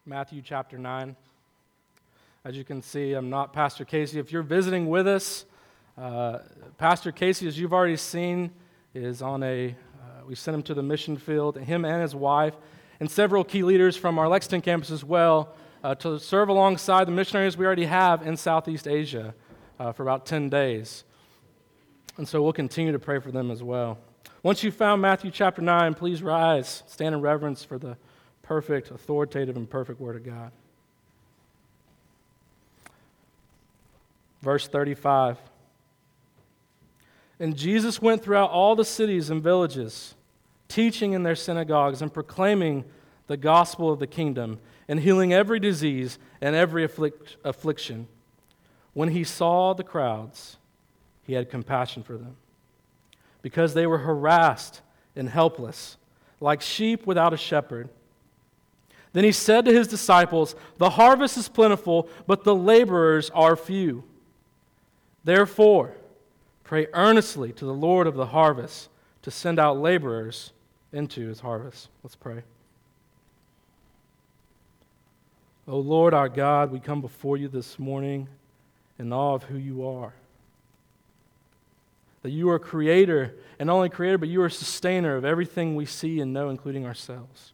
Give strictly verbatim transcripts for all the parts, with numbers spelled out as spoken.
Matthew chapter nine. As you can see, I'm not Pastor Casey. If you're visiting with us, uh, Pastor Casey, as you've already seen, is on a, uh, we sent him to the mission field, him and his wife, and several key leaders from our Lexington campus as well, uh, to serve alongside the missionaries we already have in Southeast Asia uh, for about ten days. And so we'll continue to pray for them as well. Once you've found Matthew chapter nine, please rise, stand in reverence for the perfect, authoritative, and perfect Word of God. Verse thirty-five. And Jesus went throughout all the cities and villages, teaching in their synagogues and proclaiming the gospel of the kingdom, and healing every disease and every afflict- affliction. When he saw the crowds, he had compassion for them, because they were harassed and helpless, like sheep without a shepherd. Then he said to his disciples, "The harvest is plentiful, but the laborers are few. Therefore, pray earnestly to the Lord of the harvest to send out laborers into his harvest." Let's pray. O Lord our God, we come before you this morning in awe of who you are. That you are creator, and not only creator, but you are sustainer of everything we see and know, including ourselves.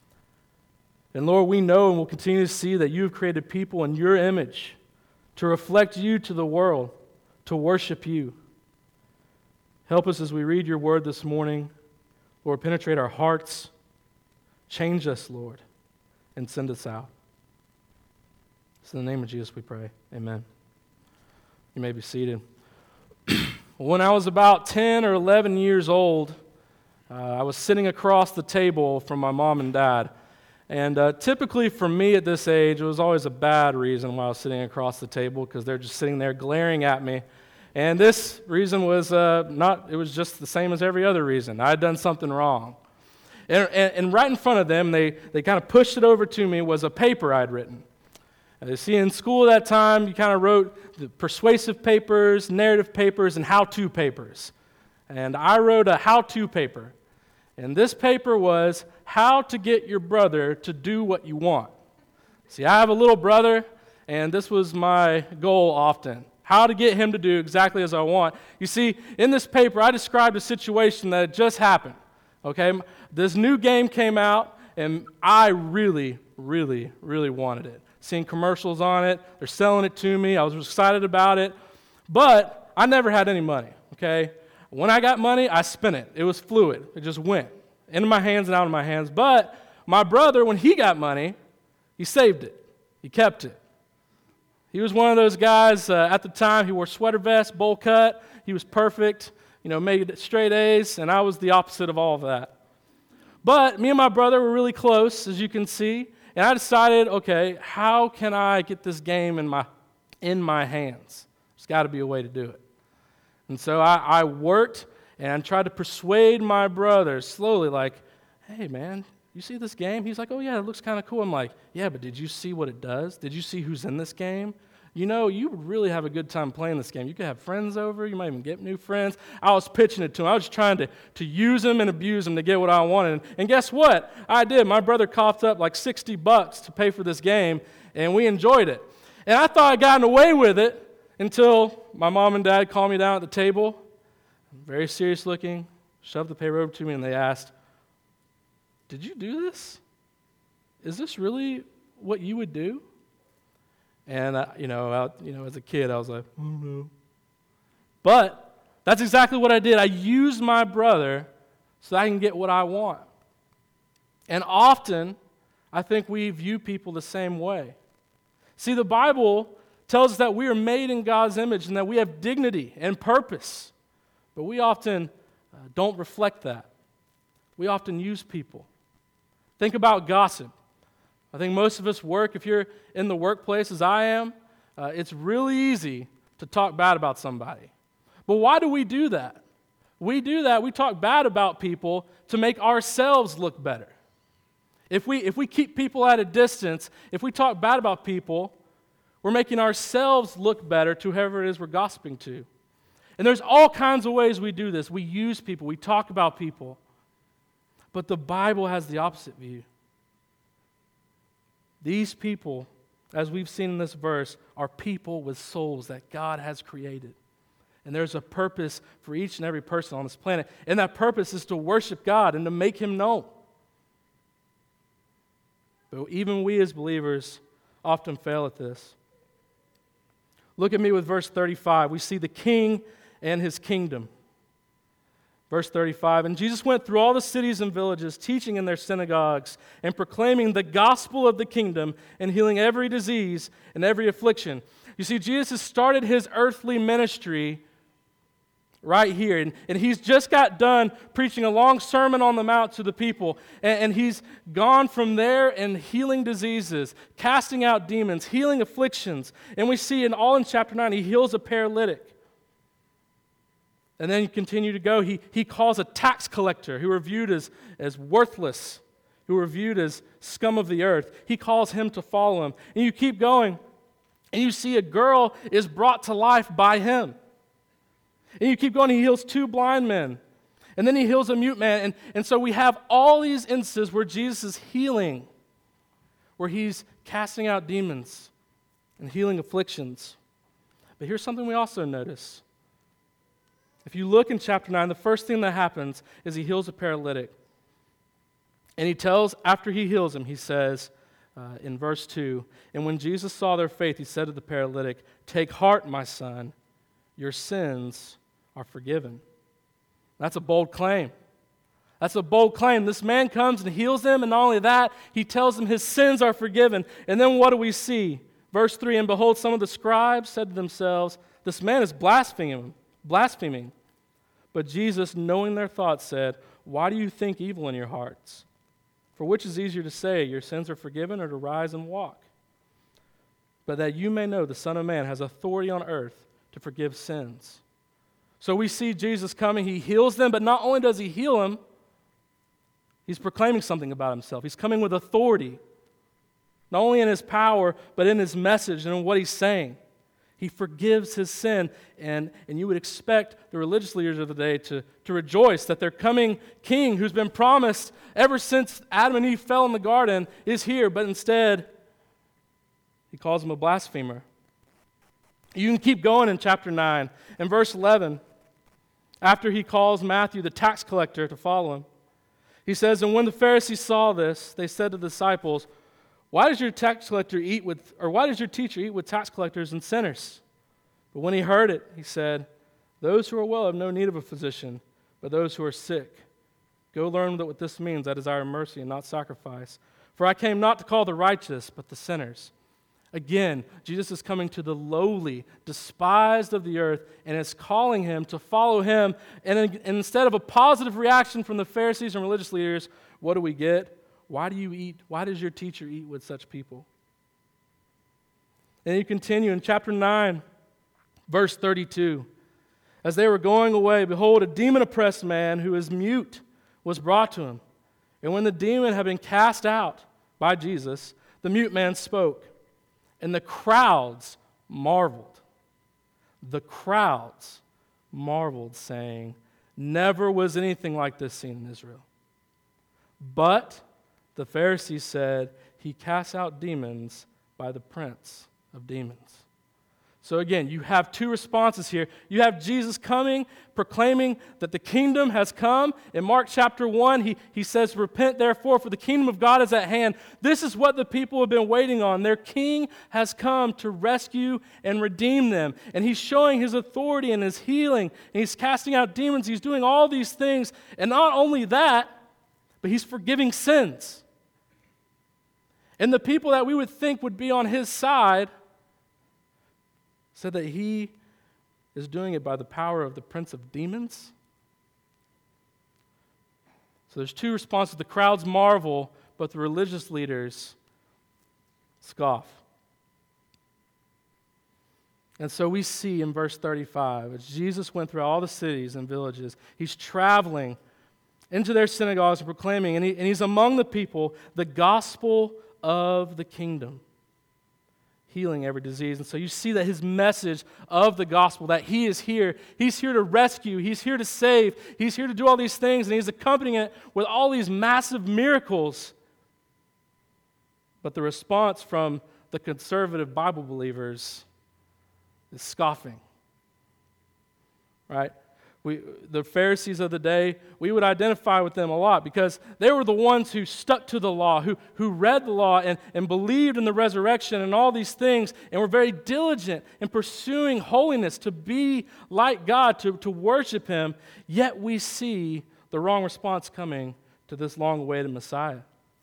And Lord, we know and will continue to see that you have created people in your image to reflect you to the world, to worship you. Help us as we read your word this morning. Lord, penetrate our hearts. Change us, Lord, and send us out. It's in the name of Jesus we pray. Amen. You may be seated. When I was about ten or eleven years old, uh, I was sitting across the table from my mom and dad. And uh, typically for me at this age, it was always a bad reason why I was sitting across the table, because they're just sitting there glaring at me. And this reason was uh, not, it was just the same as every other reason. I had done something wrong. And, and, and right in front of them, they, they kind of pushed it over to me, was a paper I'd written. And you see, in school at that time, you kind of wrote the persuasive papers, narrative papers, and how-to papers. And I wrote a how-to paper. And this paper was how to get your brother to do what you want. See, I have a little brother, and this was my goal often. How to get him to do exactly as I want. You see, in this paper, I described a situation that had just happened. Okay, this new game came out, and I really, really, really wanted it. Seeing commercials on it, they're selling it to me. I was excited about it, but I never had any money. Okay, when I got money, I spent it. It was fluid. It just went into my hands and out of my hands. But my brother, when he got money, he saved it. He kept it. He was one of those guys uh, at the time. He wore sweater vest, bowl cut. He was perfect. You know, made straight A's, and I was the opposite of all of that. But me and my brother were really close, as you can see. And I decided, okay, how can I get this game in my in my hands? There's got to be a way to do it. And so I, I worked and tried to persuade my brother slowly, like, hey, man, you see this game? He's like, oh, yeah, it looks kind of cool. I'm like, yeah, but did you see what it does? Did you see who's in this game? You know, you would really have a good time playing this game. You could have friends over. You might even get new friends. I was pitching it to him. I was just trying to, to use him and abuse him to get what I wanted. And, and guess what? I did. My brother coughed up like sixty bucks to pay for this game, and we enjoyed it. And I thought I'd gotten away with it until my mom and dad called me down at the table, very serious looking, shoved the paper over to me, and they asked, did you do this? Is this really what you would do? And, uh, you know, I, you know, as a kid, I was like, oh, no. But that's exactly what I did. I used my brother so I can get what I want. And often, I think we view people the same way. See, the Bible tells us that we are made in God's image and that we have dignity and purpose. But we often uh, don't reflect that. We often use people. Think about gossip. I think most of us work, if you're in the workplace as I am, uh, it's really easy to talk bad about somebody. But why do we do that? We do that, we talk bad about people to make ourselves look better. If we, if we keep people at a distance, if we talk bad about people, we're making ourselves look better to whoever it is we're gossiping to. And there's all kinds of ways we do this. We use people, we talk about people. But the Bible has the opposite view. These people, as we've seen in this verse, are people with souls that God has created. And there's a purpose for each and every person on this planet. And that purpose is to worship God and to make Him known. But even we as believers often fail at this. Look at me with verse thirty-five. We see the king and his kingdom. Verse thirty-five, and Jesus went through all the cities and villages, teaching in their synagogues and proclaiming the gospel of the kingdom and healing every disease and every affliction. You see, Jesus has started his earthly ministry right here. And, and he's just got done preaching a long sermon on the Mount to the people. And, and he's gone from there and healing diseases, casting out demons, healing afflictions. And we see in all in chapter nine, he heals a paralytic. And then you continue to go. He, he calls a tax collector who were viewed as, as worthless, who were viewed as scum of the earth. He calls him to follow him. And you keep going, and you see a girl is brought to life by him. And you keep going, he heals two blind men. And then he heals a mute man. And, and so we have all these instances where Jesus is healing, where he's casting out demons and healing afflictions. But here's something we also notice. If you look in chapter nine, the first thing that happens is he heals a paralytic. And he tells, after he heals him, he says uh, in verse two, and when Jesus saw their faith, he said to the paralytic, "Take heart, my son, your sins are forgiven." That's a bold claim. That's a bold claim. This man comes and heals them, and not only that, he tells them his sins are forgiven. And then what do we see? Verse three, and behold, some of the scribes said to themselves, "This man is blaspheming." blaspheming. But Jesus, knowing their thoughts, said, "Why do you think evil in your hearts? For which is easier to say, your sins are forgiven, or to rise and walk? But that you may know the Son of Man has authority on earth to forgive sins." So we see Jesus coming, he heals them, but not only does he heal them, he's proclaiming something about himself. He's coming with authority, not only in his power, but in his message and in what he's saying. He forgives his sin, and, and you would expect the religious leaders of the day to, to rejoice that their coming king, who's been promised ever since Adam and Eve fell in the garden, is here, but instead, he calls him a blasphemer. You can keep going in chapter nine. In verse eleven, after he calls Matthew, the tax collector, to follow him, he says, and when the Pharisees saw this, they said to the disciples, "Why does your tax collector eat with, or why does your teacher eat with tax collectors and sinners?" But when he heard it, he said, "Those who are well have no need of a physician, but those who are sick. Go learn what this means. I desire mercy and not sacrifice. For I came not to call the righteous, but the sinners." Again, Jesus is coming to the lowly, despised of the earth, and is calling him to follow him. And instead of a positive reaction from the Pharisees and religious leaders, what do we get? Why do you eat? Why does your teacher eat with such people? And you continue in chapter nine, verse thirty-two. As they were going away, behold, a demon-oppressed man who is mute was brought to him. And when the demon had been cast out by Jesus, the mute man spoke. And the crowds marveled. The crowds marveled, saying, "Never was anything like this seen in Israel." But the Pharisees said, "He casts out demons by the prince of demons." So again, you have two responses here. You have Jesus coming, proclaiming that the kingdom has come. In Mark chapter one, he, he says, "Repent therefore, for the kingdom of God is at hand." This is what the people have been waiting on. Their king has come to rescue and redeem them. And he's showing his authority and his healing. And he's casting out demons. He's doing all these things. And not only that, but he's forgiving sins. And the people that we would think would be on his side said that he is doing it by the power of the prince of demons. So there's two responses. The crowds marvel, but the religious leaders scoff. And so we see in verse thirty-five, as Jesus went through all the cities and villages, he's traveling into their synagogues and proclaiming, and, he, and he's among the people, the gospel of the kingdom, healing every disease. And so you see that his message of the gospel, that he is here, he's here to rescue, he's here to save, he's here to do all these things, and he's accompanying it with all these massive miracles. But the response from the conservative Bible believers is scoffing. Right? We, the Pharisees of the day, we would identify with them a lot because they were the ones who stuck to the law, who, who read the law and, and believed in the resurrection and all these things, and were very diligent in pursuing holiness, to be like God, to, to worship Him. Yet we see the wrong response coming to this long-awaited Messiah.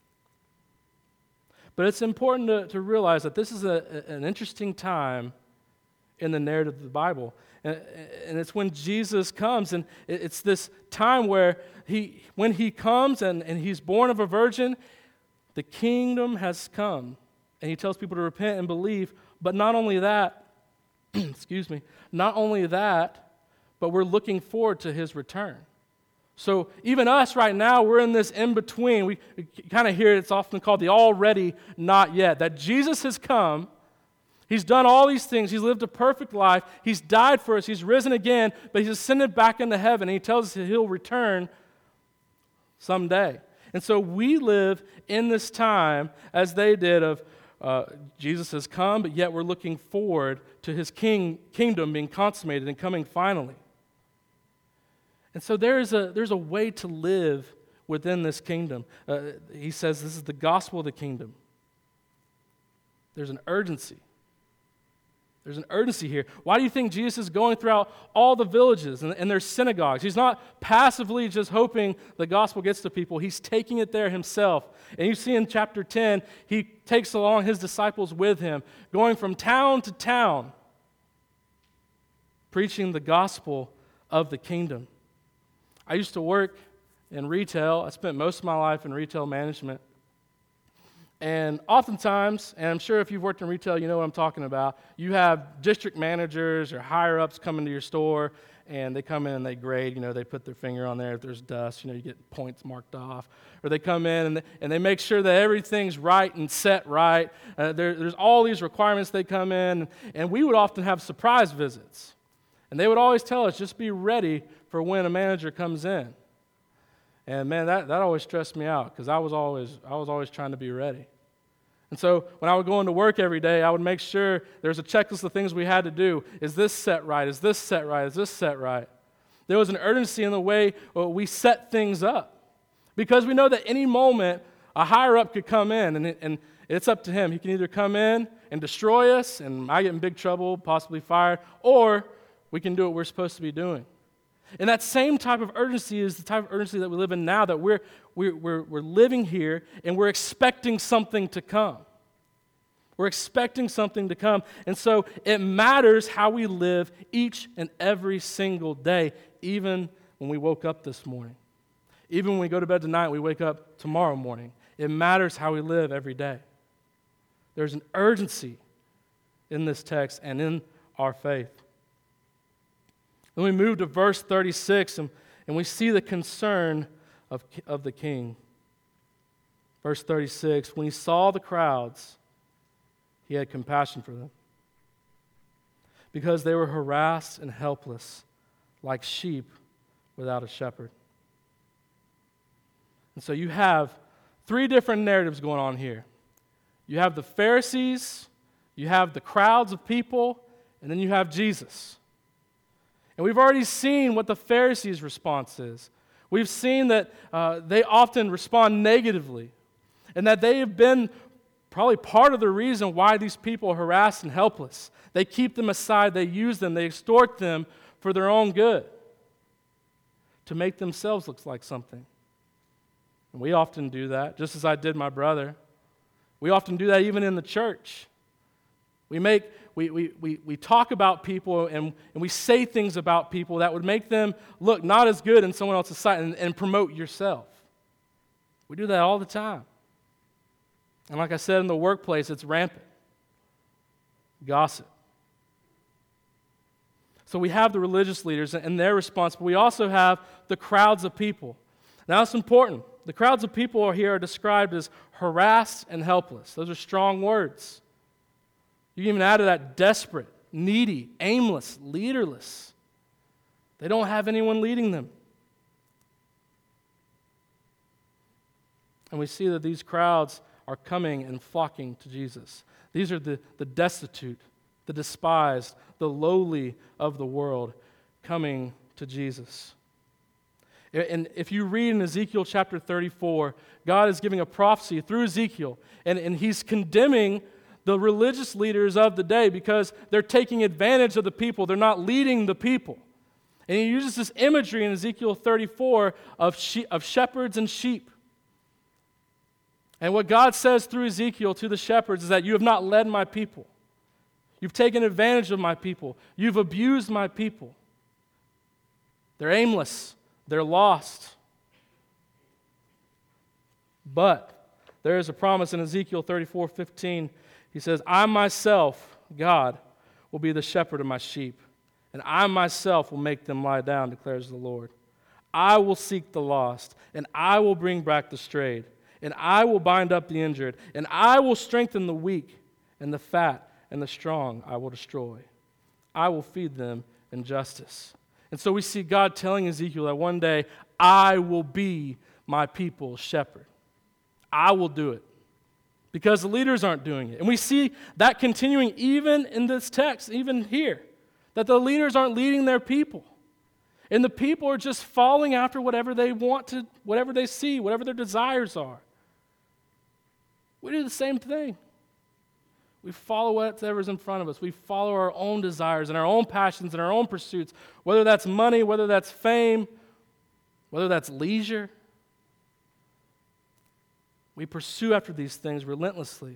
But it's important to, to realize that this is a, an interesting time in the narrative of the Bible. And, and it's when Jesus comes, and it's this time where he, when he comes and, and he's born of a virgin, the kingdom has come. And he tells people to repent and believe. But not only that, excuse me, not only that, but we're looking forward to his return. So even us right now, we're in this in-between. We, we kind of hear it's often called the already not yet, that Jesus has come. He's done all these things. He's lived a perfect life. He's died for us. He's risen again, but he's ascended back into heaven, and he tells us that he'll return someday. And so we live in this time as they did of uh, Jesus has come, but yet we're looking forward to his king, kingdom being consummated and coming finally. And so there is a, there's a way to live within this kingdom. Uh, he says this is the gospel of the kingdom. There's an urgency. There's an urgency here. Why do you think Jesus is going throughout all the villages and, and their synagogues? He's not passively just hoping the gospel gets to people. He's taking it there himself. And you see in chapter ten, he takes along his disciples with him, going from town to town, preaching the gospel of the kingdom. I used to work in retail. I spent most of my life in retail management. And oftentimes, and I'm sure if you've worked in retail, you know what I'm talking about, you have district managers or higher-ups come into your store, and they come in and they grade, you know, they put their finger on there. If there's dust, you know, you get points marked off. Or they come in and they, and they make sure that everything's right and set right. Uh, there, there's all these requirements they come in, and we would often have surprise visits. And they would always tell us, just be ready for when a manager comes in. And man, that, that always stressed me out because I was always I was always trying to be ready. And so when I would go into work every day, I would make sure there's a checklist of things we had to do. Is this set right? Is this set right? Is this set right? There was an urgency in the way we set things up because we know that any moment a higher up could come in, and, it, and it's up to him. He can either come in and destroy us, and I get in big trouble, possibly fired, or we can do what we're supposed to be doing. And that same type of urgency is the type of urgency that we live in now, that we're, we're, we're, we're living here and we're expecting something to come. We're expecting something to come. And so it matters how we live each and every single day, even when we woke up this morning. Even when we go to bed tonight, we wake up tomorrow morning. It matters how we live every day. There's an urgency in this text and in our faith. Then we move to verse thirty-six, and, and we see the concern of, of the king. Verse thirty-six, when he saw the crowds, he had compassion for them, because they were harassed and helpless, like sheep without a shepherd. And so you have three different narratives going on here. You have the Pharisees, you have the crowds of people, and then you have Jesus. And we've already seen what the Pharisees' response is. We've seen that uh, they often respond negatively, and that they have been probably part of the reason why these people are harassed and helpless. They keep them aside, they use them, they extort them for their own good, to make themselves look like something. And we often do that, just as I did my brother. We often do that even in the church. We make we we we, we talk about people and, and we say things about people that would make them look not as good in someone else's sight, and, and promote yourself. We do that all the time. And like I said, in the workplace, it's rampant. Gossip. So we have the religious leaders and their response, but we also have the crowds of people. Now it's important. The crowds of people here are described as harassed and helpless. Those are strong words. You can even add to that desperate, needy, aimless, leaderless. They don't have anyone leading them. And we see that these crowds are coming and flocking to Jesus. These are the, the destitute, the despised, the lowly of the world coming to Jesus. And if you read in Ezekiel chapter thirty-four, God is giving a prophecy through Ezekiel, and, and he's condemning the religious leaders of the day because they're taking advantage of the people. They're not leading the people. And he uses this imagery in Ezekiel thirty-four of, she, of shepherds and sheep. And what God says through Ezekiel to the shepherds is that you have not led my people. You've taken advantage of my people. You've abused my people. They're aimless. They're lost. But there is a promise in Ezekiel thirty-four fifteen. He says, I myself, God, will be the shepherd of my sheep, and I myself will make them lie down, declares the Lord. I will seek the lost, and I will bring back the strayed, and I will bind up the injured, and I will strengthen the weak, and the fat and the strong I will destroy. I will feed them in justice. And so we see God telling Ezekiel that one day, I will be my people's shepherd. I will do it. Because the leaders aren't doing it. And we see that continuing even in this text, even here, that the leaders aren't leading their people. And the people are just following after whatever they want to, whatever they see, whatever their desires are. We do the same thing. We follow whatever's in front of us. We follow our own desires and our own passions and our own pursuits, whether that's money, whether that's fame, whether that's leisure. We pursue after these things relentlessly.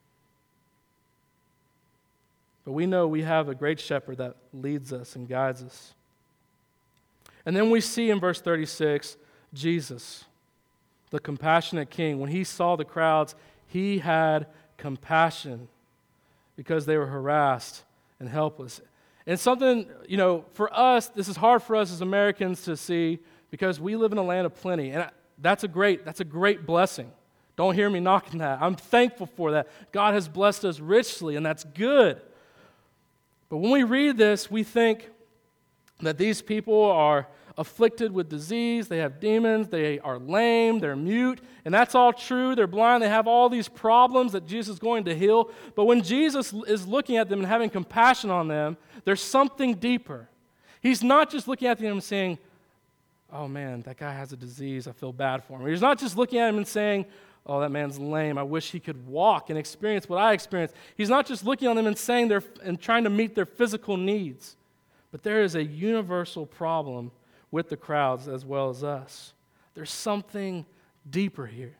But we know we have a great shepherd that leads us and guides us. And then we see in verse thirty-six, Jesus, the compassionate king. When he saw the crowds, he had compassion because they were harassed and helpless. And something, you know, for us, this is hard for us as Americans to see because we live in a land of plenty. And that's a great, that's a great blessing. Don't hear me knocking that. I'm thankful for that. God has blessed us richly, and that's good. But when we read this, we think that these people are afflicted with disease, they have demons, they are lame, they're mute, and that's all true. They're blind, they have all these problems that Jesus is going to heal. But when Jesus is looking at them and having compassion on them, there's something deeper. He's not just looking at them and saying, oh man, that guy has a disease, I feel bad for him. He's not just looking at him and saying, oh, that man's lame, I wish he could walk and experience what I experienced. He's not just looking on them and saying they're and trying to meet their physical needs. But there is a universal problem with the crowds as well as us. There's something deeper here.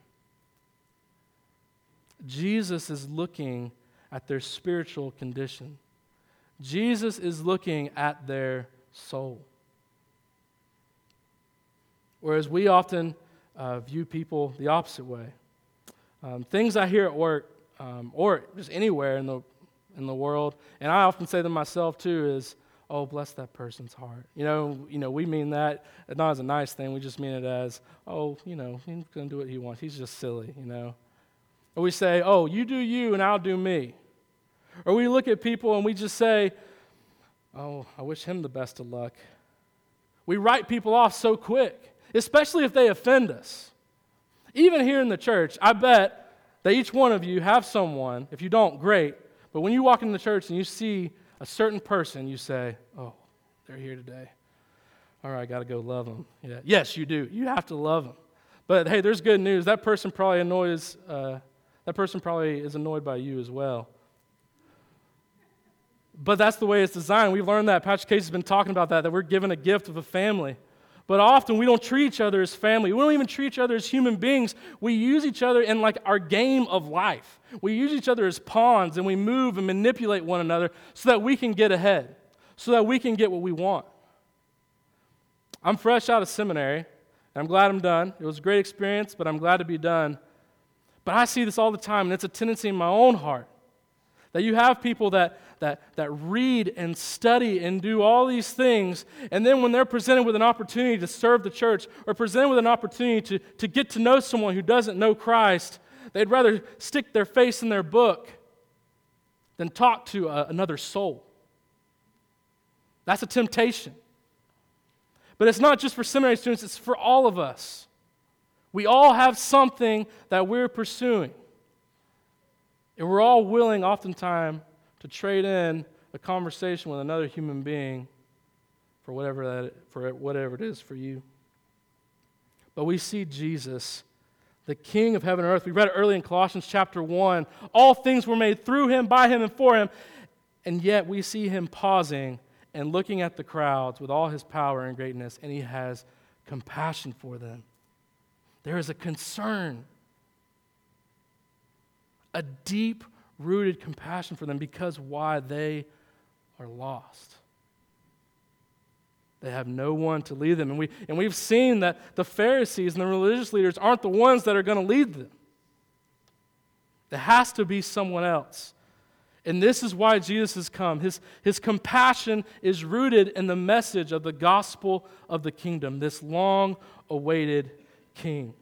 Jesus is looking at their spiritual condition. Jesus is looking at their soul. Whereas we often uh, view people the opposite way. Um, things I hear at work, um, or just anywhere in the in the world, and I often say them myself too, is, oh, bless that person's heart. You know, you know, we mean that not as a nice thing. We just mean it as, oh, you know, he's going to do what he wants. He's just silly, you know. Or we say, oh, you do you and I'll do me. Or we look at people and we just say, oh, I wish him the best of luck. We write people off so quick, especially if they offend us. Even here in the church, I bet that each one of you have someone, if you don't, great, but when you walk into the church and you see a certain person, you say, oh, they're here today. All right, I got to go love them. Yeah. Yes, you do. You have to love them. But hey, there's good news. That person probably annoys, uh, that person probably is annoyed by you as well. But that's the way it's designed. We've learned that. Patrick Case has been talking about that, that we're given a gift of a family. But often we don't treat each other as family. We don't even treat each other as human beings. We use each other in like our game of life. We use each other as pawns, and we move and manipulate one another so that we can get ahead, so that we can get what we want. I'm fresh out of seminary, and I'm glad I'm done. It was a great experience, but I'm glad to be done. But I see this all the time, and it's a tendency in my own heart that you have people that, that, that read and study and do all these things, and then when they're presented with an opportunity to serve the church or presented with an opportunity to, to get to know someone who doesn't know Christ, they'd rather stick their face in their book than talk to a, another soul. That's a temptation. But it's not just for seminary students, it's for all of us. We all have something that we're pursuing. And we're all willing oftentimes to trade in a conversation with another human being for whatever that for whatever it is for you. But we see Jesus, the King of heaven and earth. We read it early in Colossians chapter one. All things were made through him, by him, and for him. And yet we see him pausing and looking at the crowds with all his power and greatness, and he has compassion for them. There is a concern, a deep-rooted compassion for them, because why? They are lost. They have no one to lead them. And, we, and we've seen that the Pharisees and the religious leaders aren't the ones that are going to lead them. There has to be someone else. And this is why Jesus has come. His, his compassion is rooted in the message of the gospel of the kingdom, this long-awaited King.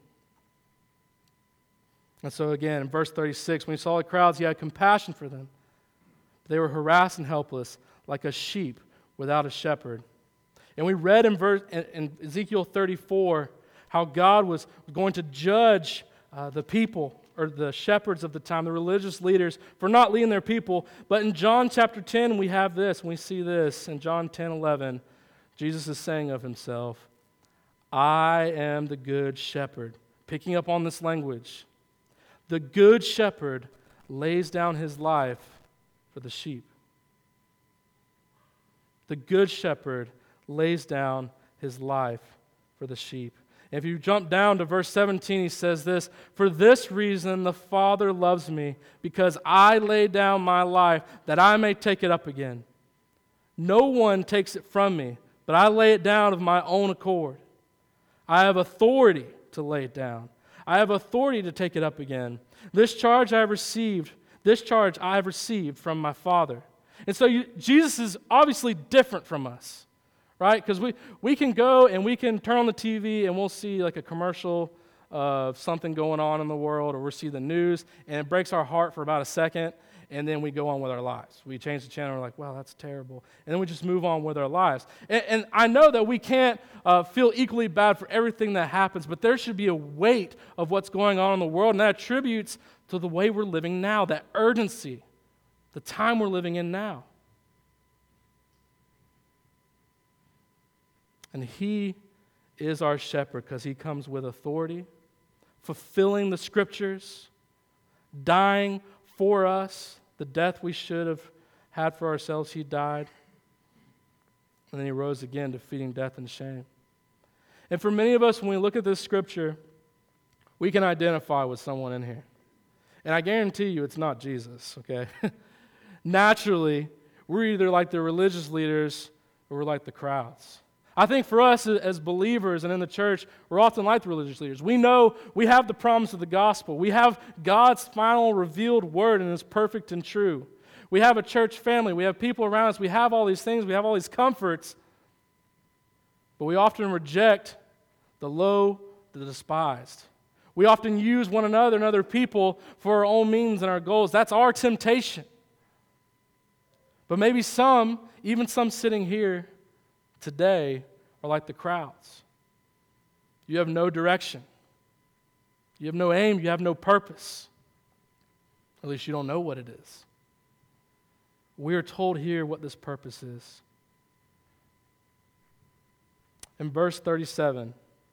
And so again, in verse thirty-six, when he saw the crowds, he had compassion for them. They were harassed and helpless, like a sheep without a shepherd. And we read in, verse, in, in Ezekiel thirty-four how God was going to judge uh, the people, or the shepherds of the time, the religious leaders, for not leading their people. But in John chapter ten, we have this, we see this. In John ten eleven, Jesus is saying of himself, I am the good shepherd. Picking up on this language. The good shepherd lays down his life for the sheep. The good shepherd lays down his life for the sheep. If you jump down to verse seventeen, he says this, for this reason the Father loves me, because I lay down my life that I may take it up again. No one takes it from me, but I lay it down of my own accord. I have authority to lay it down. I have authority to take it up again. This charge I have received, this charge I have received from my Father. And so you, Jesus is obviously different from us. Right? Because we, we can go and we can turn on the T V and we'll see like a commercial of something going on in the world, or we'll see the news, and it breaks our heart for about a second, and then we go on with our lives. We change the channel, and we're like, wow, that's terrible. And then we just move on with our lives. And, and I know that we can't uh, feel equally bad for everything that happens, but there should be a weight of what's going on in the world, and that attributes to the way we're living now, that urgency, the time we're living in now. And he is our shepherd because he comes with authority, fulfilling the scriptures, dying for us, the death we should have had for ourselves, he died. And then he rose again, defeating death and shame. And for many of us, when we look at this scripture, we can identify with someone in here. And I guarantee you it's not Jesus, okay? Naturally, we're either like the religious leaders or we're like the crowds. I think for us as believers and in the church, we're often like the religious leaders. We know we have the promise of the gospel. We have God's final revealed word, and it's perfect and true. We have a church family. We have people around us. We have all these things. We have all these comforts. But we often reject the low, the despised. We often use one another and other people for our own means and our goals. That's our temptation. But maybe some, even some sitting here today, are like the crowds. You have no direction. You have no aim. You have no purpose. At least you don't know what it is. We are told here what this purpose is. In verse thirty-seven,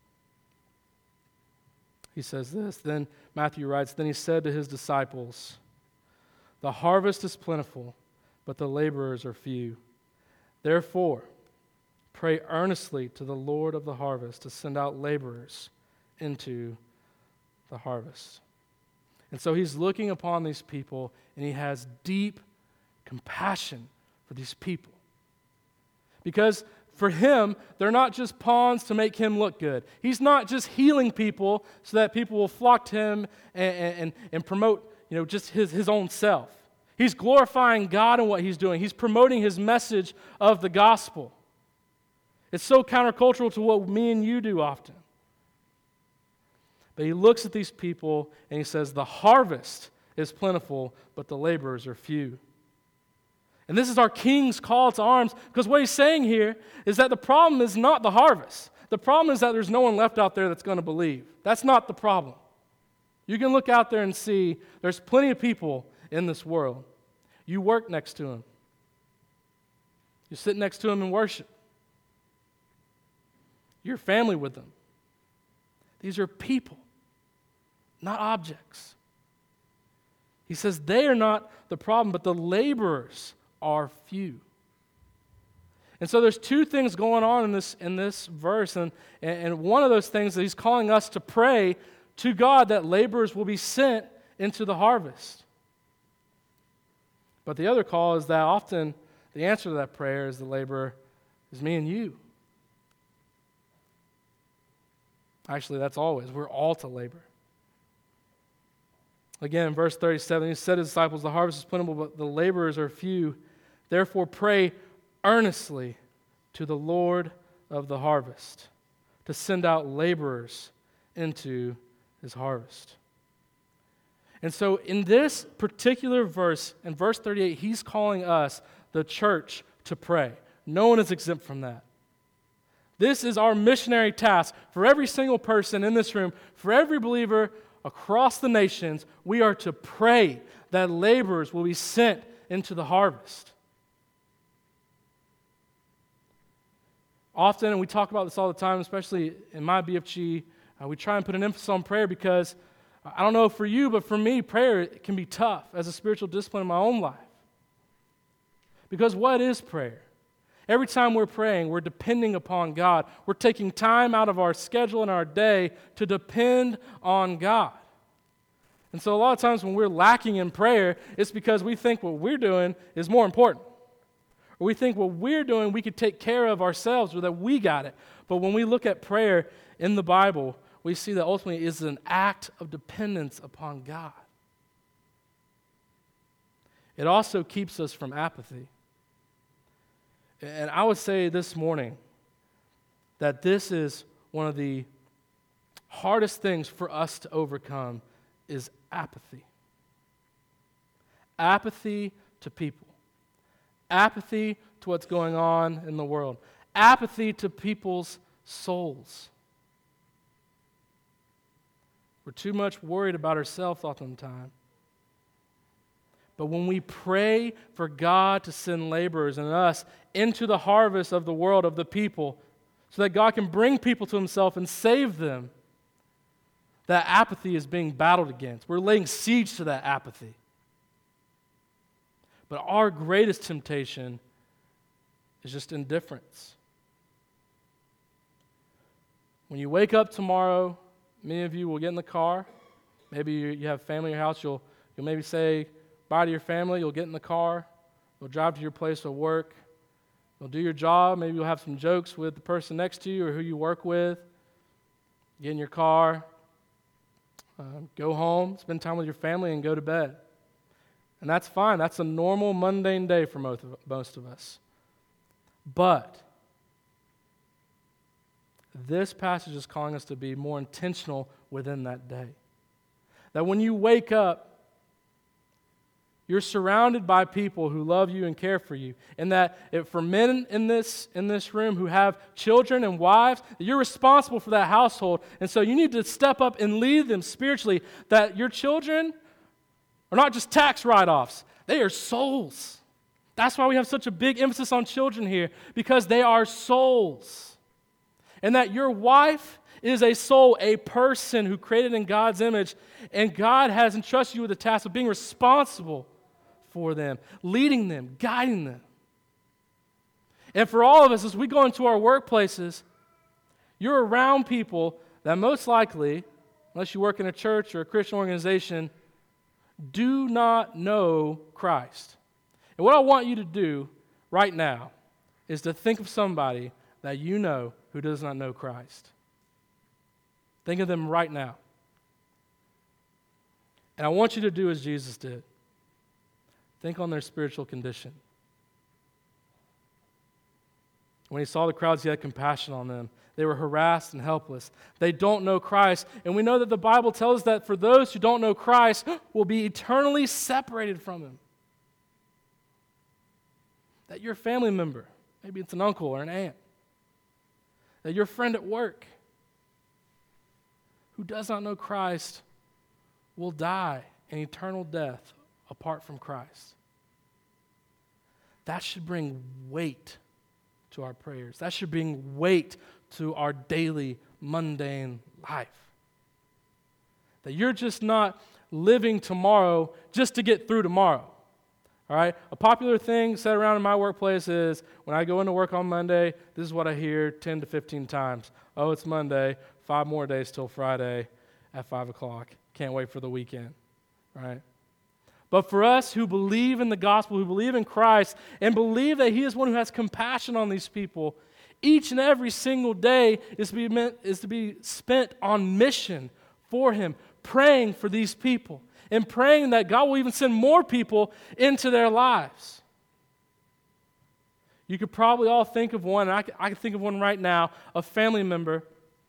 he says this. Then Matthew writes, then he said to his disciples, the harvest is plentiful, but the laborers are few. Therefore, pray earnestly to the Lord of the harvest to send out laborers into the harvest. And so he's looking upon these people, and he has deep compassion for these people. Because for him, they're not just pawns to make him look good. He's not just healing people so that people will flock to him and, and, and promote, you know, just his, his own self. He's glorifying God in what he's doing. He's promoting his message of the gospel. It's so countercultural to what me and you do often. But he looks at these people and he says, the harvest is plentiful, but the laborers are few. And this is our King's call to arms, because what he's saying here is that the problem is not the harvest. The problem is that there's no one left out there that's going to believe. That's not the problem. You can look out there and see there's plenty of people, in this world. You work next to him. You sit next to him in worship. You're family with them. These are people, not objects. He says they are not the problem, but the laborers are few. And so there's two things going on in this in this verse, and, and one of those things that he's calling us to pray to God that laborers will be sent into the harvest. But the other call is that often the answer to that prayer is the laborer is me and you. Actually, that's always. We're all to labor. Again, in verse thirty-seven, he said to his disciples, the harvest is plentiful, but the laborers are few. Therefore pray earnestly to the Lord of the harvest to send out laborers into his harvest. And so in this particular verse, in verse thirty-eight, he's calling us, the church, to pray. No one is exempt from that. This is our missionary task for every single person in this room, for every believer across the nations. We are to pray that laborers will be sent into the harvest. Often, and we talk about this all the time, especially in my B F G, uh, we try and put an emphasis on prayer because, uh, I don't know for you, but for me, prayer can be tough as a spiritual discipline in my own life. Because what is prayer? Every time we're praying, we're depending upon God. We're taking time out of our schedule and our day to depend on God. And so a lot of times when we're lacking in prayer, it's because we think what we're doing is more important. Or we think what we're doing, we could take care of ourselves, or that we got it. But when we look at prayer in the Bible, we see that ultimately it is an act of dependence upon God. It also keeps us from apathy. And I would say this morning that this is one of the hardest things for us to overcome is apathy. Apathy to people. Apathy to what's going on in the world. Apathy to people's souls. We're too much worried about ourselves oftentimes. But when we pray for God to send laborers and us into the harvest of the world, of the people, so that God can bring people to himself and save them, that apathy is being battled against. We're laying siege to that apathy. But our greatest temptation is just indifference. When you wake up tomorrow, many of you will get in the car. Maybe you have family in your house. You'll, you'll maybe say bye to your family. You'll get in the car. You'll drive to your place of work. You'll do your job. Maybe you'll have some jokes with the person next to you or who you work with. Get in your car. Uh, go home. Spend time with your family and go to bed. And that's fine. That's a normal, mundane day for most of, most of us. But this passage is calling us to be more intentional within that day. That when you wake up, you're surrounded by people who love you and care for you. And that if for men in this, in this room who have children and wives, you're responsible for that household. And so you need to step up and lead them spiritually. That your children are not just tax write-offs. They are souls. That's why we have such a big emphasis on children here, because they are souls. And that your wife is a soul, a person who created in God's image, and God has entrusted you with the task of being responsible for them, leading them, guiding them. And for all of us, as we go into our workplaces, you're around people that most likely, unless you work in a church or a Christian organization, do not know Christ. And what I want you to do right now is to think of somebody that you know who does not know Christ. Think of them right now. And I want you to do as Jesus did. Think on their spiritual condition. When he saw the crowds, he had compassion on them. They were harassed and helpless. They don't know Christ. And we know that the Bible tells us that for those who don't know Christ will be eternally separated from him. That your family member, maybe it's an uncle or an aunt, that your friend at work who does not know Christ will die an eternal death apart from Christ. That should bring weight to our prayers. That should bring weight to our daily, mundane life. That you're just not living tomorrow just to get through tomorrow. All right? A popular thing said around in my workplace is when I go into work on Monday, this is what I hear ten to fifteen times. Oh, it's Monday. Five more days till Friday at five o'clock. Can't wait for the weekend. Right? But for us who believe in the gospel, who believe in Christ, and believe that He is one who has compassion on these people, each and every single day is to be, meant, is to be spent on mission for Him, praying for these people, and praying that God will even send more people into their lives. You could probably all think of one, and I, I can think of one right now, a family member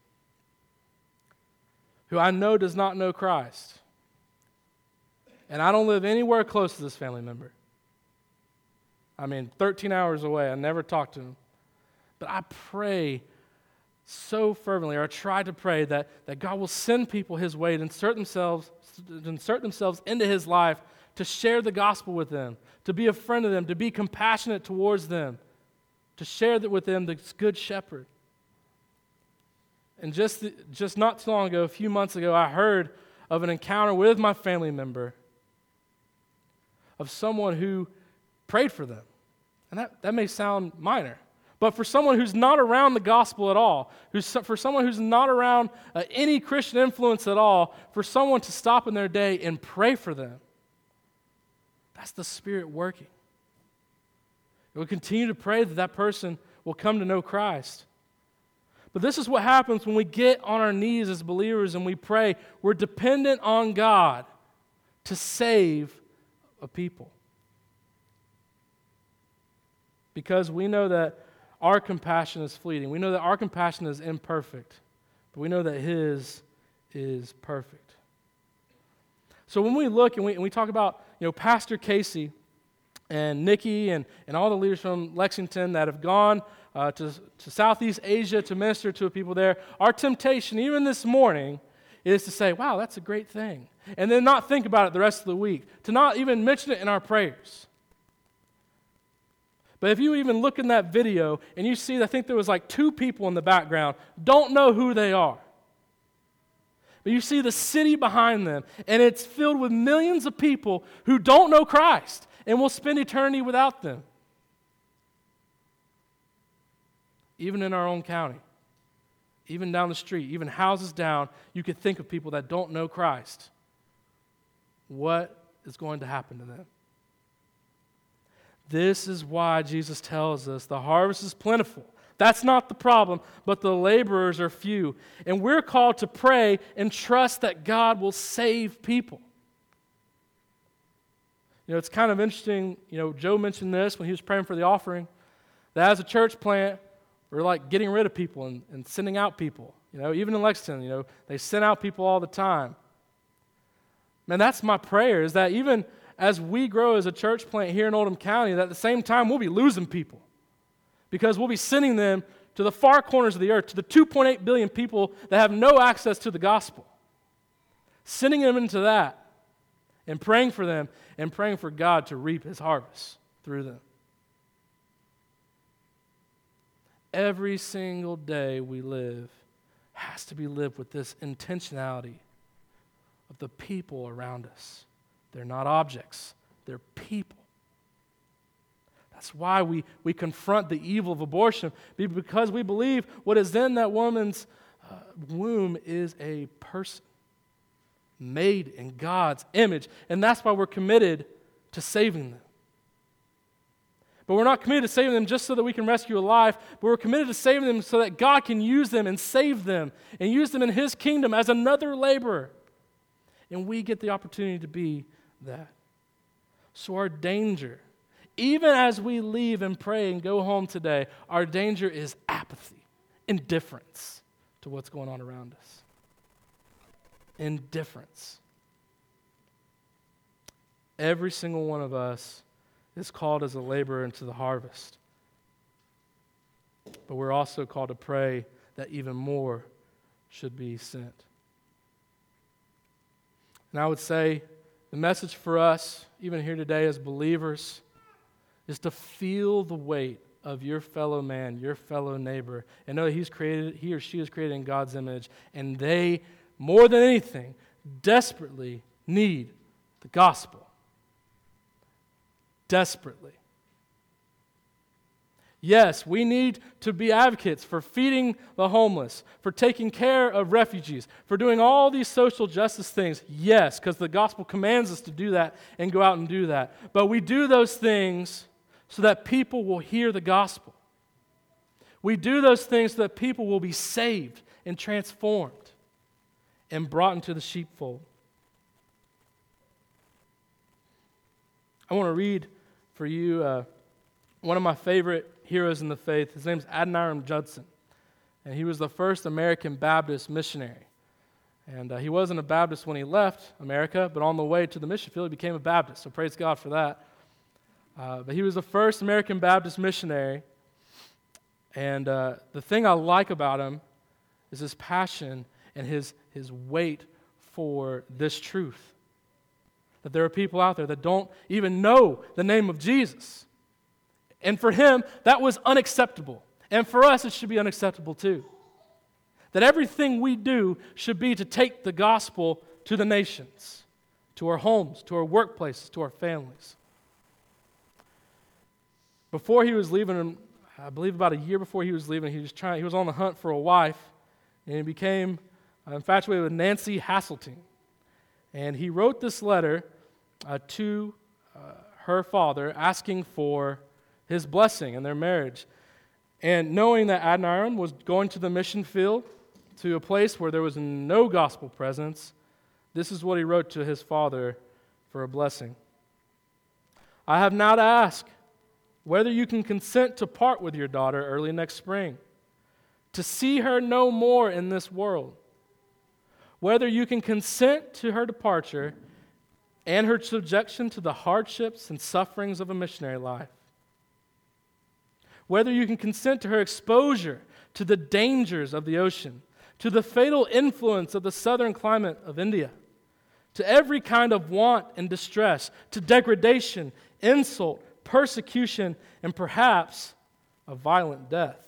who I know does not know Christ. And I don't live anywhere close to this family member. I mean, thirteen hours away. I never talked to him. But I pray so fervently, or I try to pray, that, that God will send people His way to insert themselves, to insert themselves into His life, to share the gospel with them, to be a friend of them, to be compassionate towards them, to share that with them the good shepherd. And just, just not too long ago, a few months ago, I heard of an encounter with my family member of someone who prayed for them. And that, that may sound minor, but for someone who's not around the gospel at all, who's, for someone who's not around uh, any Christian influence at all, for someone to stop in their day and pray for them, that's the Spirit working. And we continue to pray that that person will come to know Christ. But this is what happens when we get on our knees as believers and we pray. We're dependent on God to save a people. Because we know that our compassion is fleeting. We know that our compassion is imperfect. But we know that His is perfect. So when we look and we, and we talk about, you know, Pastor Casey and Nikki and, and all the leaders from Lexington that have gone uh, to, to Southeast Asia to minister to people there, our temptation, even this morning, is to say, wow, that's a great thing. And then not think about it the rest of the week, to not even mention it in our prayers. But if you even look in that video and you see, I think there was like two people in the background, don't know who they are. But you see the city behind them, and it's filled with millions of people who don't know Christ and will spend eternity without them. Even in our own county, even down the street, even houses down, you could think of people that don't know Christ. What is going to happen to them? This is why Jesus tells us the harvest is plentiful. That's not the problem, but the laborers are few. And we're called to pray and trust that God will save people. You know, it's kind of interesting, you know, Joe mentioned this when he was praying for the offering, that as a church plant, we're like getting rid of people and, and sending out people. You know, even in Lexington, you know, they send out people all the time. Man, that's my prayer, is that even as we grow as a church plant here in Oldham County, that at the same time we'll be losing people because we'll be sending them to the far corners of the earth, to the two point eight billion people that have no access to the gospel. Sending them into that and praying for them and praying for God to reap His harvest through them. Every single day we live has to be lived with this intentionality of the people around us. They're not objects, they're people. That's why we, we confront the evil of abortion, because we believe what is in that woman's uh, womb is a person made in God's image, and that's why we're committed to saving them. But we're not committed to saving them just so that we can rescue a life, but we're committed to saving them so that God can use them and save them and use them in His kingdom as another laborer. And we get the opportunity to be that. So our danger, even as we leave and pray and go home today, our danger is apathy, indifference to what's going on around us. Indifference. Every single one of us is called as a laborer into the harvest. But we're also called to pray that even more should be sent. And I would say, The message for us, even here today as believers, is to feel the weight of your fellow man, your fellow neighbor, and know that he's created, he or she is created in God's image, and they, more than anything, desperately need the gospel. Desperately. Yes, we need to be advocates for feeding the homeless, for taking care of refugees, for doing all these social justice things. Yes, because the gospel commands us to do that and go out and do that. But we do those things so that people will hear the gospel. We do those things so that people will be saved and transformed and brought into the sheepfold. I want to read for you uh, one of my favorite heroes in the faith. His name is Adoniram Judson, and he was the first American Baptist missionary. And uh, he wasn't a Baptist when he left America, but on the way to the mission field, he became a Baptist, so praise God for that. Uh, but he was the first American Baptist missionary, and uh, the thing I like about him is his passion and his, his weight for this truth, that there are people out there that don't even know the name of Jesus. And for him, that was unacceptable. And for us, it should be unacceptable too. That everything we do should be to take the gospel to the nations, to our homes, to our workplaces, to our families. Before he was leaving, I believe about a year before he was leaving, he was trying. He was on the hunt for a wife, and he became infatuated with Nancy Hasseltine. And he wrote this letter uh, to uh, her father asking for his blessing in their marriage. And knowing that Adoniram was going to the mission field, to a place where there was no gospel presence, this is what he wrote to his father for a blessing. I have now to ask whether you can consent to part with your daughter early next spring, to see her no more in this world, whether you can consent to her departure and her subjection to the hardships and sufferings of a missionary life, whether you can consent to her exposure to the dangers of the ocean, to the fatal influence of the southern climate of India, to every kind of want and distress, to degradation, insult, persecution, and perhaps a violent death.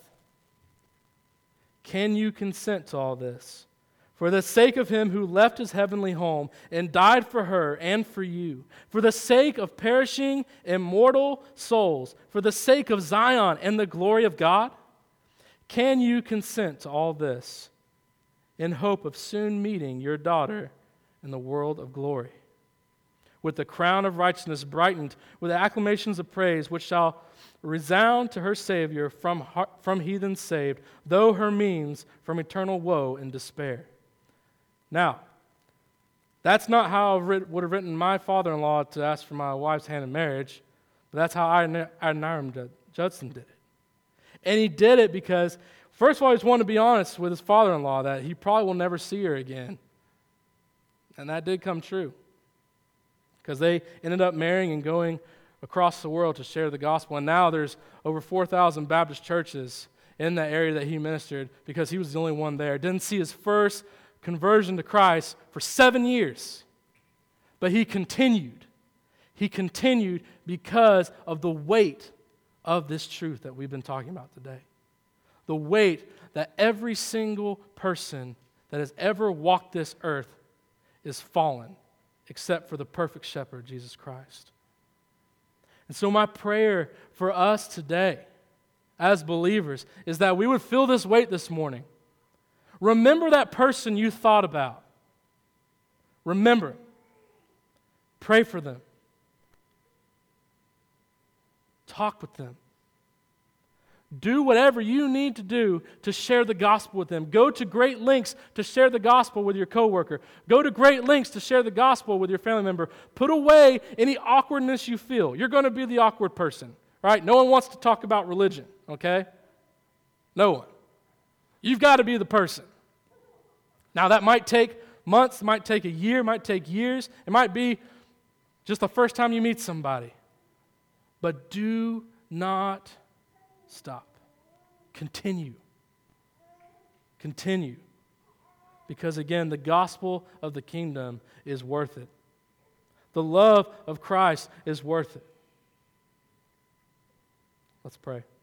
Can you consent to all this? For the sake of him who left his heavenly home and died for her and for you, for the sake of perishing immortal souls, for the sake of Zion and the glory of God, can you consent to all this in hope of soon meeting your daughter in the world of glory, with the crown of righteousness brightened with acclamations of praise, which shall resound to her Savior from, from heathens saved, though her means from eternal woe and despair? Now, that's not how I would have written my father-in-law to ask for my wife's hand in marriage, but that's how Adoniram Judson did it. And he did it because, first of all, he just wanted to be honest with his father-in-law that he probably will never see her again. And that did come true, because they ended up marrying and going across the world to share the gospel. And now there's over four thousand Baptist churches in that area that he ministered because he was the only one there. Didn't see his first conversion to Christ for seven years. But he continued. He continued because of the weight of this truth that we've been talking about today. The weight that every single person that has ever walked this earth is fallen, except for the perfect shepherd, Jesus Christ. And so my prayer for us today as believers is that we would feel this weight this morning. Remember that person you thought about. Remember. Pray for them. Talk with them. Do whatever you need to do to share the gospel with them. Go to great lengths to share the gospel with your coworker. Go to great lengths to share the gospel with your family member. Put away any awkwardness you feel. You're going to be the awkward person, right? No one wants to talk about religion, okay? No one. You've got to be the person. Now, that might take months, might take a year, might take years. It might be just the first time you meet somebody. But do not stop. Continue. Continue. Because again, the gospel of the kingdom is worth it. The love of Christ is worth it. Let's pray.